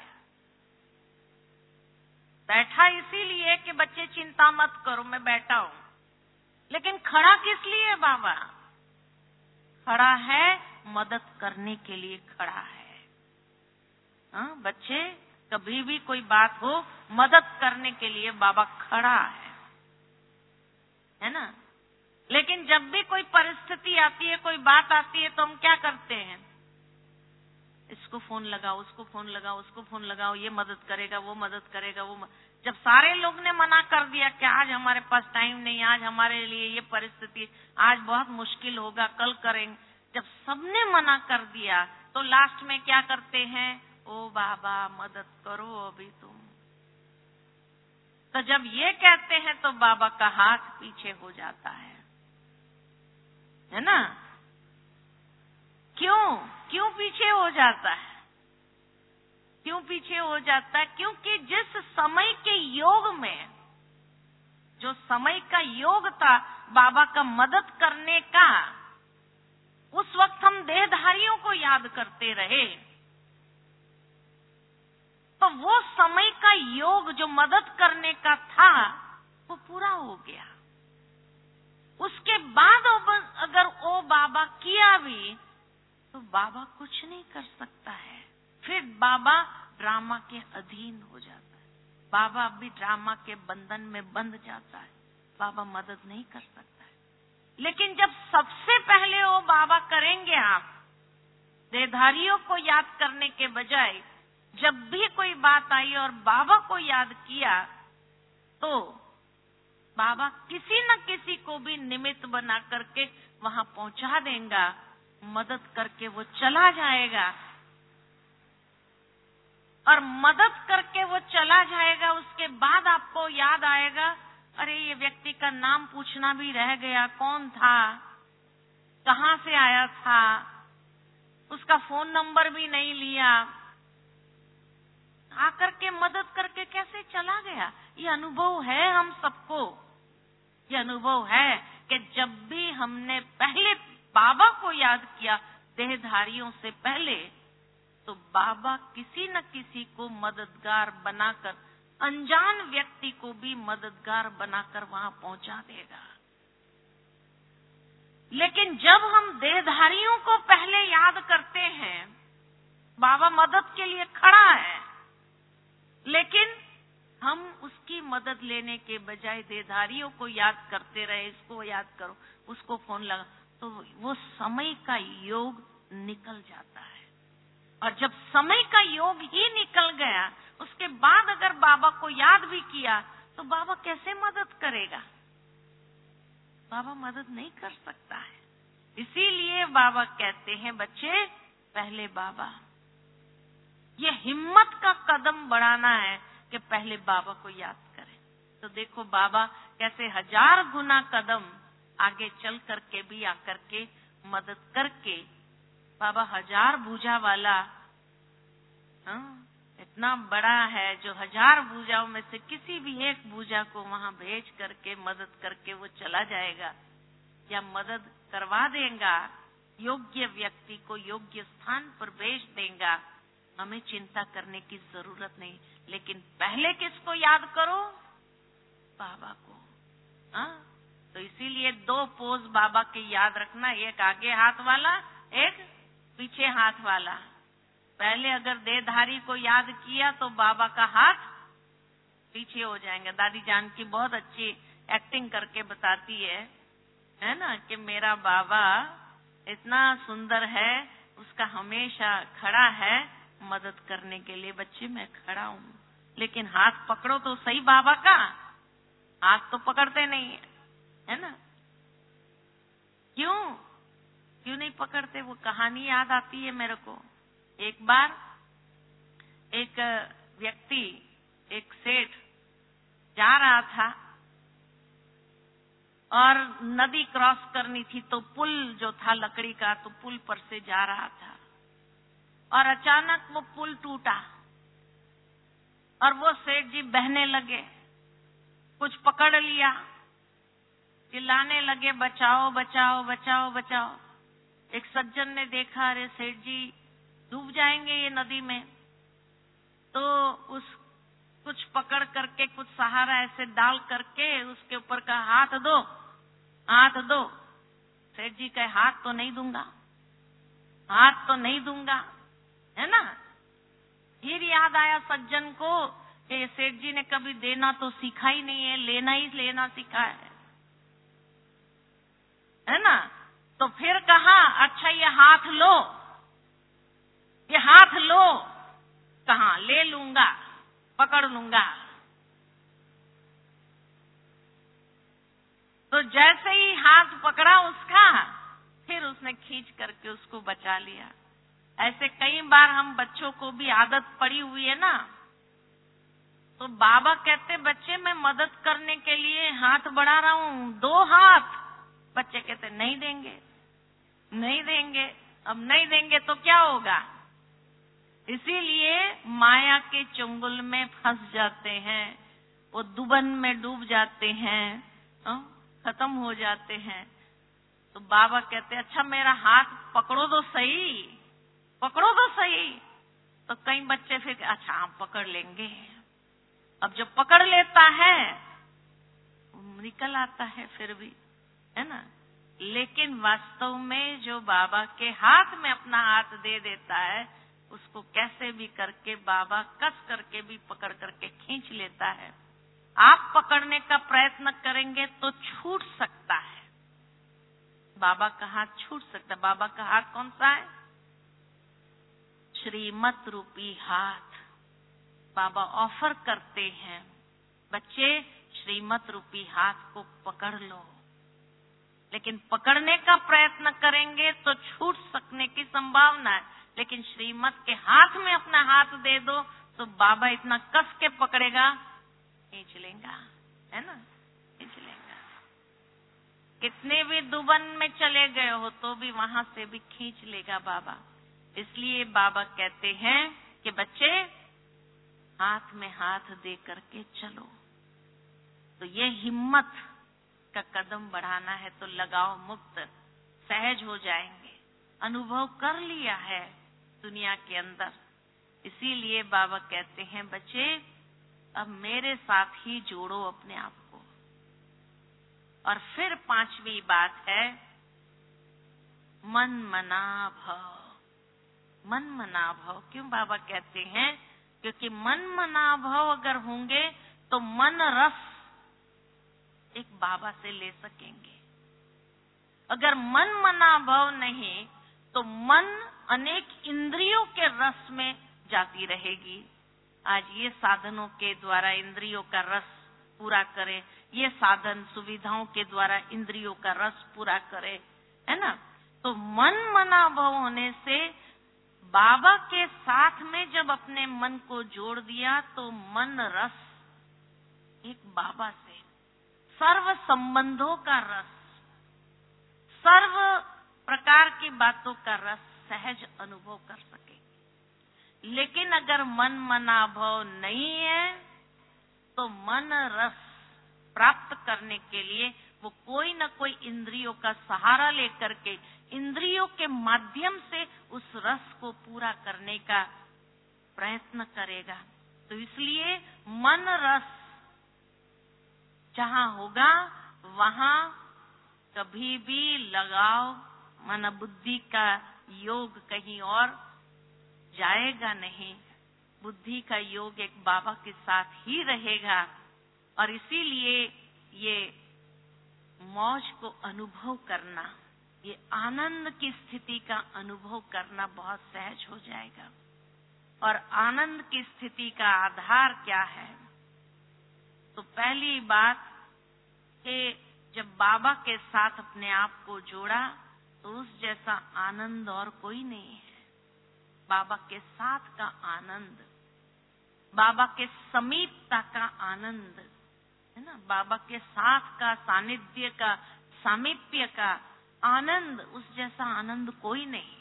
बैठा इसीलिए कि बच्चे चिंता मत करो मैं बैठा हूं, लेकिन खड़ा किस लिए बाबा? खड़ा है मदद करने के लिए खड़ा है। हाँ बच्चे, कभी भी कोई बात हो, मदद करने के लिए बाबा खड़ा है ना। लेकिन जब भी कोई परिस्थिति आती है, कोई बात आती है, तो हम क्या करते हैं? इसको फोन लगाओ, उसको फोन लगाओ, उसको फोन लगाओ, ये मदद करेगा, वो मदद करेगा, जब सारे लोग ने मना कर दिया कि आज हमारे पास टाइम नहीं, आज हमारे लिए ये परिस्थिति, आज बहुत मुश्किल होगा, कल करेंगे, जब सबने मना कर दिया तो लास्ट में क्या करते हैं? ओ बाबा मदद करो अभी तुम। तो जब ये कहते हैं तो बाबा का हाथ पीछे हो जाता है ना। क्यों पीछे हो जाता है? क्यों पीछे हो जाता है? क्योंकि जिस समय के योग में, जो समय का योग था बाबा का मदद करने का, उस वक्त हम देहधारियों को याद करते रहे, तो वो समय का योग जो मदद करने का था वो पूरा हो गया। उसके बाद अगर ओ बाबा किया भी तो बाबा कुछ नहीं कर सकता है। फिर बाबा ड्रामा के अधीन हो जाता है, बाबा भी ड्रामा के बंधन में बंध जाता है, बाबा मदद नहीं कर सकता है। लेकिन जब सबसे पहले वो बाबा करेंगे, आप देहधारियों को याद करने के बजाय जब भी कोई बात आई और बाबा को याद किया, तो बाबा किसी न किसी को भी निमित्त बना करके वहां पहुंचा देगा, मदद करके वो चला जाएगा। और मदद करके वो चला जाएगा, उसके बाद आपको याद आएगा, अरे ये व्यक्ति का नाम पूछना भी रह गया, कौन था, कहाँ से आया था, उसका फोन नंबर भी नहीं लिया, आकर के मदद करके कैसे चला गया। ये अनुभव है हम सबको, ये अनुभव है कि जब भी हमने पहले बाबा को याद किया देहधारियों से पहले, तो बाबा किसी न किसी को मददगार बनाकर, अनजान व्यक्ति को भी मददगार बनाकर वहां पहुंचा देगा। लेकिन जब हम देहधारियों को पहले याद करते हैं, बाबा मदद के लिए खड़ा है, लेकिन हम उसकी मदद लेने के बजाय देहधारियों को याद करते रहे, इसको याद करो, उसको फोन लगा, तो वो समय का योग निकल जाता है। और जब समय का योग ही निकल गया, उसके बाद अगर बाबा को याद भी किया तो बाबा कैसे मदद करेगा? बाबा मदद नहीं कर सकता है। इसीलिए बाबा कहते हैं, बच्चे पहले बाबा, ये हिम्मत का कदम बढ़ाना है कि पहले बाबा को याद करें। तो देखो बाबा कैसे 1000 गुना कदम आगे चल करके भी आकर के मदद करके, बाबा 1000 भुजा वाला, इतना बड़ा है जो 1000 भुजाओं में से किसी भी एक भुजा को वहां भेज करके मदद करके वो चला जाएगा या मदद करवा देगा, योग्य व्यक्ति को योग्य स्थान पर भेज देगा। हमें चिंता करने की जरूरत नहीं। लेकिन पहले किसको याद करो? बाबा को। हाँ, तो इसीलिए 2 पोज बाबा के याद रखना, एक आगे हाथ वाला, एक पीछे हाथ वाला। पहले अगर देहधारी को याद किया तो बाबा का हाथ पीछे हो जाएंगे। दादी जान की बहुत अच्छी एक्टिंग करके बताती है ना, कि मेरा बाबा इतना सुंदर है, उसका हमेशा खड़ा है मदद करने के लिए। बच्चे मैं खड़ा हूँ, लेकिन हाथ पकड़ो तो सही बाबा का। हाथ तो पकड़ते नहीं है ना, क्यों नहीं पकड़ते? वो कहानी याद आती है मेरे को। एक बार एक व्यक्ति, एक सेठ जा रहा था और नदी क्रॉस करनी थी, तो पुल जो था लकड़ी का, तो पुल पर से जा रहा था और अचानक वो पुल टूटा और वो सेठ जी बहने लगे। कुछ पकड़ लिया, चिल्लाने लगे, बचाओ बचाओ बचाओ बचाओ। एक सज्जन ने देखा, अरे सेठ जी डूब जाएंगे ये नदी में, तो कुछ पकड़ करके, कुछ सहारा ऐसे डाल करके उसके ऊपर का हाथ दो, हाथ दो। सेठ जी कहे हाथ तो नहीं दूंगा, हाथ तो नहीं दूंगा, है ना। फिर याद आया सज्जन को कि सेठ जी ने कभी देना तो सीखा ही नहीं है, लेना ही लेना सीखा है ना। तो फिर कहा, अच्छा ये हाथ लो, ये हाथ लो। कहा ले लूंगा, पकड़ लूंगा। तो जैसे ही हाथ पकड़ा उसका, फिर उसने खींच करके उसको बचा लिया। ऐसे कई बार हम बच्चों को भी आदत पड़ी हुई है ना, तो बाबा कहते बच्चे मैं मदद करने के लिए हाथ बढ़ा रहा हूँ, 2 हाथ। बच्चे कहते नहीं देंगे, नहीं देंगे। अब नहीं देंगे तो क्या होगा? इसीलिए माया के चंगुल में फंस जाते हैं, वो दुबन में डूब जाते हैं, खत्म हो जाते हैं। तो बाबा कहते अच्छा मेरा हाथ पकड़ो तो सही, पकड़ो तो सही। तो कई बच्चे फिर अच्छा हम पकड़ लेंगे। अब जब पकड़ लेता है निकल आता है फिर भी, है ना। लेकिन वास्तव में जो बाबा के हाथ में अपना हाथ दे देता है, उसको कैसे भी करके बाबा कस करके भी पकड़ करके खींच लेता है। आप पकड़ने का प्रयत्न करेंगे तो छूट सकता है, बाबा का हाथ छूट सकता है। बाबा का हाथ कौन सा है? श्रीमत रूपी हाथ। बाबा ऑफर करते हैं, बच्चे श्रीमत रूपी हाथ को पकड़ लो। लेकिन पकड़ने का प्रयत्न करेंगे तो छूट सकने की संभावना है, लेकिन श्रीमत के हाथ में अपना हाथ दे दो तो बाबा इतना कस के पकड़ेगा, खींच लेगा, है ना, खींच लेगा। कितने भी दुबन में चले गए हो तो भी वहां से भी खींच लेगा बाबा। इसलिए बाबा कहते हैं कि बच्चे हाथ में हाथ दे करके चलो। तो ये हिम्मत का कदम बढ़ाना है तो लगाव मुक्त सहज हो जाएंगे। अनुभव कर लिया है दुनिया के अंदर, इसीलिए बाबा कहते हैं बच्चे अब मेरे साथ ही जोड़ो अपने आप को। और फिर 5वीं बात है मन मना भव। मन मना भव क्यों बाबा कहते हैं? क्योंकि मन मना भव अगर होंगे तो मन रस एक बाबा से ले सकेंगे। अगर मन मना भव नहीं तो मन अनेक इंद्रियों के रस में जाती रहेगी। आज ये साधनों के द्वारा इंद्रियों का रस पूरा करे, ये साधन सुविधाओं के द्वारा इंद्रियों का रस पूरा करे, है ना। तो मन मना भव होने से बाबा के साथ में जब अपने मन को जोड़ दिया तो मन रस एक बाबा से सर्व संबंधों का रस, सर्व प्रकार की बातों का रस सहज अनुभव कर सके। लेकिन अगर मन मना भव नहीं है तो मन रस प्राप्त करने के लिए वो कोई न कोई इंद्रियों का सहारा लेकर के इंद्रियों के माध्यम से उस रस को पूरा करने का प्रयत्न करेगा। तो इसलिए मन रस जहाँ होगा वहाँ कभी भी लगाव मन बुद्धि का योग कहीं और जाएगा नहीं। बुद्धि का योग एक बाबा के साथ ही रहेगा और इसीलिए ये मौज को अनुभव करना, ये आनंद की स्थिति का अनुभव करना बहुत सहज हो जाएगा। और आनंद की स्थिति का आधार क्या है? तो पहली बात कि जब बाबा के साथ अपने आप को जोड़ा तो उस जैसा आनंद और कोई नहीं है। बाबा के साथ का आनंद, बाबा के समीपता का आनंद है ना, बाबा के साथ का सानिध्य का, सामीप्य का आनंद, उस जैसा आनंद कोई नहीं।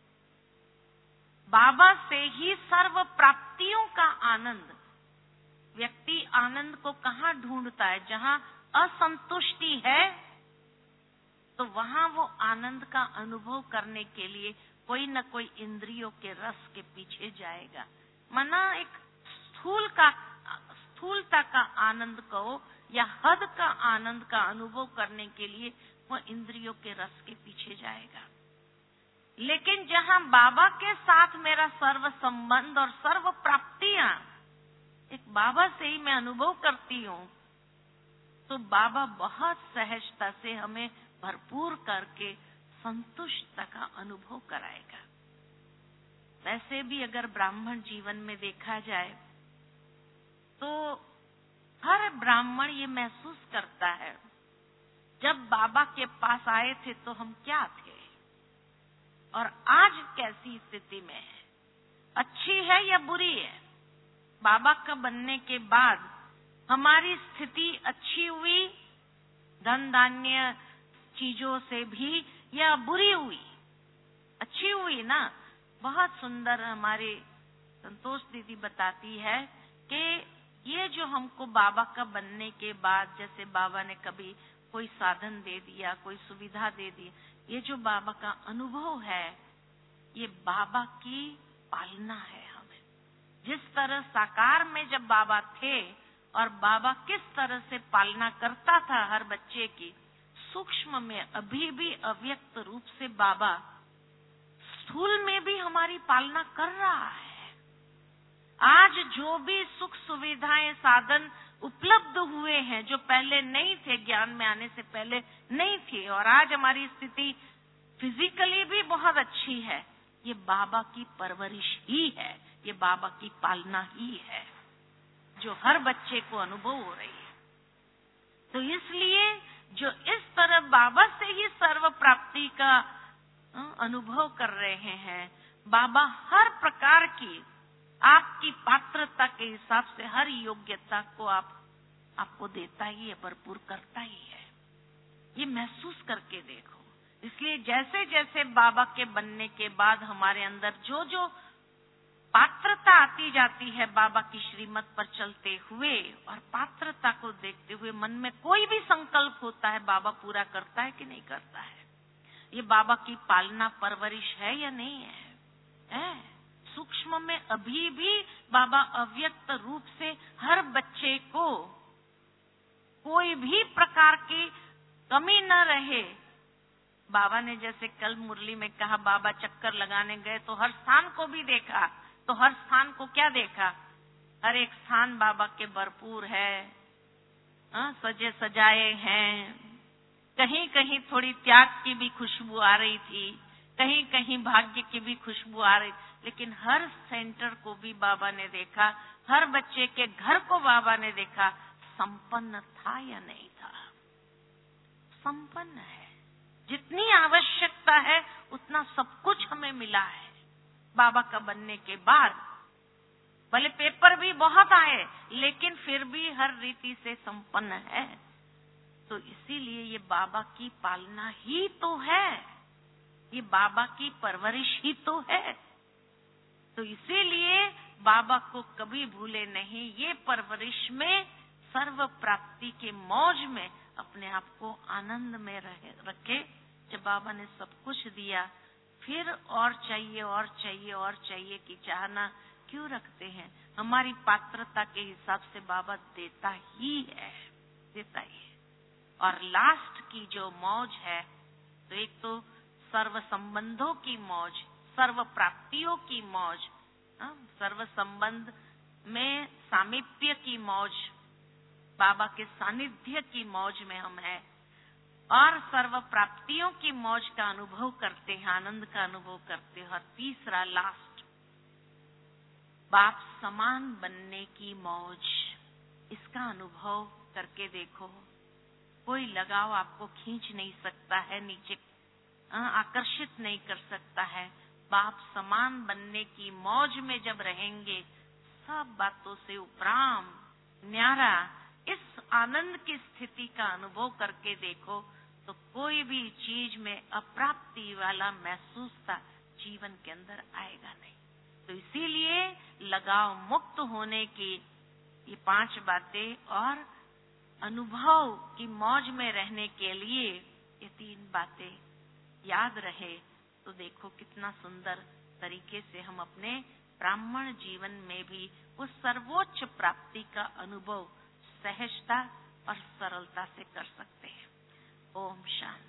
बाबा से ही सर्व प्राप्तियों का आनंद। व्यक्ति आनंद को कहाँ ढूंढता है? जहाँ असंतुष्टि है तो वहाँ वो आनंद का अनुभव करने के लिए कोई न कोई इंद्रियों के रस के पीछे जाएगा। मना एक स्थूलता का आनंद कहो या हद का आनंद का अनुभव करने के लिए वो इंद्रियों के रस के पीछे जाएगा। लेकिन जहाँ बाबा के साथ मेरा सर्व संबंध और सर्व प्राप्तियां एक बाबा से ही मैं अनुभव करती हूँ, तो बाबा बहुत सहजता से हमें भरपूर करके संतुष्टता का अनुभव कराएगा। वैसे भी अगर ब्राह्मण जीवन में देखा जाए तो हर ब्राह्मण ये महसूस करता है, जब बाबा के पास आए थे तो हम क्या थे और आज कैसी स्थिति में है, अच्छी है या बुरी है। बाबा का बनने के बाद हमारी स्थिति अच्छी हुई धन धान्य चीजों से भी या बुरी हुई? अच्छी हुई ना। बहुत सुंदर हमारे संतोष दीदी बताती है कि ये जो हमको बाबा का बनने के बाद, जैसे बाबा ने कभी कोई साधन दे दिया, कोई सुविधा दे दी, ये जो बाबा का अनुभव है, ये बाबा की पालना है। हमें जिस तरह साकार में जब बाबा थे और बाबा किस तरह से पालना करता था हर बच्चे की, सूक्ष्म में अभी भी अव्यक्त रूप से बाबा स्थूल में भी हमारी पालना कर रहा है। आज जो भी सुख सुविधाएं साधन उपलब्ध हुए हैं, जो पहले नहीं थे, ज्ञान में आने से पहले नहीं थे, और आज हमारी स्थिति फिजिकली भी बहुत अच्छी है, ये बाबा की परवरिश ही है, ये बाबा की पालना ही है जो हर बच्चे को अनुभव हो रही है। तो इसलिए जो इस तरह बाबा से ही सर्व प्राप्ति का अनुभव कर रहे हैं, बाबा हर प्रकार की आपकी पात्रता के हिसाब से हर योग्यता को आपको देता ही है, भरपूर करता ही है। ये महसूस करके देखो। इसलिए जैसे जैसे बाबा के बनने के बाद हमारे अंदर जो जो पात्रता आती जाती है बाबा की श्रीमत पर चलते हुए, और पात्रता को देखते हुए मन में कोई भी संकल्प होता है, बाबा पूरा करता है कि नहीं करता है। ये बाबा की पालना परवरिश है या नहीं है? सूक्ष्म में अभी भी बाबा अव्यक्त रूप से हर बच्चे को कोई भी प्रकार की कमी न रहे। बाबा ने जैसे कल मुरली में कहा, बाबा चक्कर लगाने गए तो हर स्थान को भी देखा, तो हर स्थान को क्या देखा? हर एक स्थान बाबा के भरपूर है, सजे सजाए हैं। कहीं कहीं थोड़ी त्याग की भी खुशबू आ रही थी, कहीं कहीं भाग्य की भी खुशबू आ रही, लेकिन हर सेंटर को भी बाबा ने देखा, हर बच्चे के घर को बाबा ने देखा। संपन्न था या नहीं था? संपन्न है। जितनी आवश्यकता है उतना सब कुछ हमें मिला है बाबा का बनने के बाद। भले पेपर भी बहुत आए, लेकिन फिर भी हर रीति से संपन्न है। तो इसीलिए ये बाबा की पालना ही तो है, ये बाबा की परवरिश ही तो है। तो इसीलिए बाबा को कभी भूले नहीं, ये परवरिश में सर्व प्राप्ति के मौज में अपने आप को आनंद में रखे। जब बाबा ने सब कुछ दिया, फिर और चाहिए और चाहिए और चाहिए की चाहना क्यों रखते हैं? हमारी पात्रता के हिसाब से बाबा देता ही है। देता ही है। और लास्ट की जो मौज है, तो एक तो सर्व संबंधों की मौज, सर्व प्राप्तियों की मौज, सर्व संबंध में सामीप्य की मौज, बाबा के सानिध्य की मौज में हम हैं, और सर्व प्राप्तियों की मौज का अनुभव करते हैं, आनंद का अनुभव करते हैं। और तीसरा लास्ट, बाप समान बनने की मौज, इसका अनुभव करके देखो। कोई लगाव आपको खींच नहीं सकता है नीचे, आकर्षित नहीं कर सकता है। बाप समान बनने की मौज में जब रहेंगे, सब बातों से उपराम न्यारा इस आनंद की स्थिति का अनुभव करके देखो, तो कोई भी चीज में अप्राप्ति वाला महसूसता जीवन के अंदर आएगा नहीं। तो इसीलिए लगाव मुक्त होने की ये 5 बातें और अनुभव की मौज में रहने के लिए ये 3 बातें याद रहे, तो देखो कितना सुंदर तरीके से हम अपने ब्राह्मण जीवन में भी उस सर्वोच्च प्राप्ति का अनुभव सहजता और सरलता से कर सकते हैं। ओम शांति।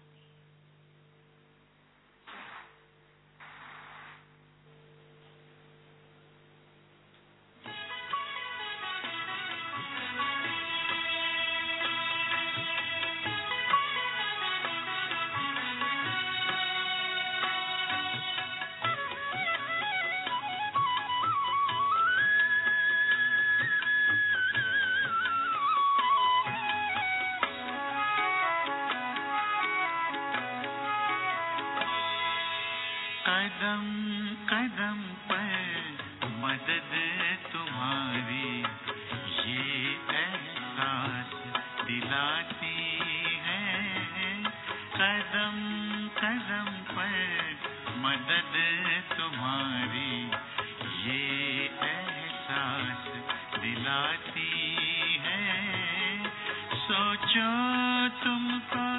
कदम कदम पर मदद तुम्हारी ये एहसास दिलाती है। कदम कदम पर मदद तुम्हारी ये एहसास दिलाती है। सोचो तुमको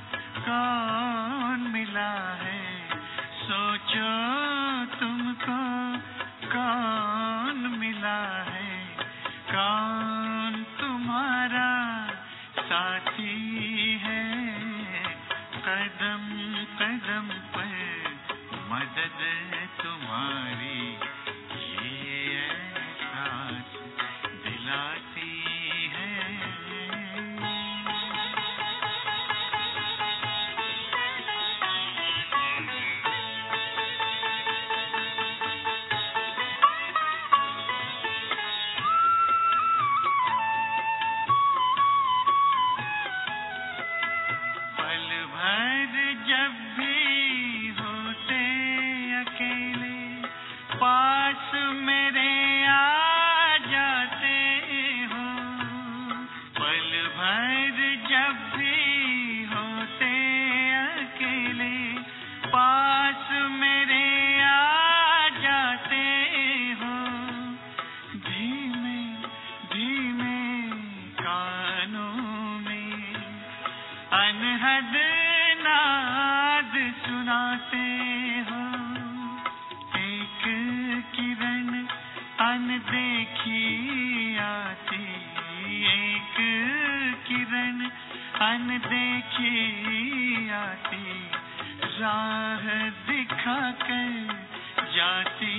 कौन मिला है, सोचो तुमको कौन मिला है, कौन तुम्हारा साथी है। कदम कदम पर मदद तुम्हारी ये एहसास दिलाती है। जब भी होते अकेले पास मेरे आ जाते हो, पल भर जब भी होते अकेले पास मेरे आ जाते हो। धीमे धीमे कानों में अनहद नाद सुनाते हो। एक किरण अनदेखी आती, एक किरण अनदेखी आती, राह दिखाकर जाती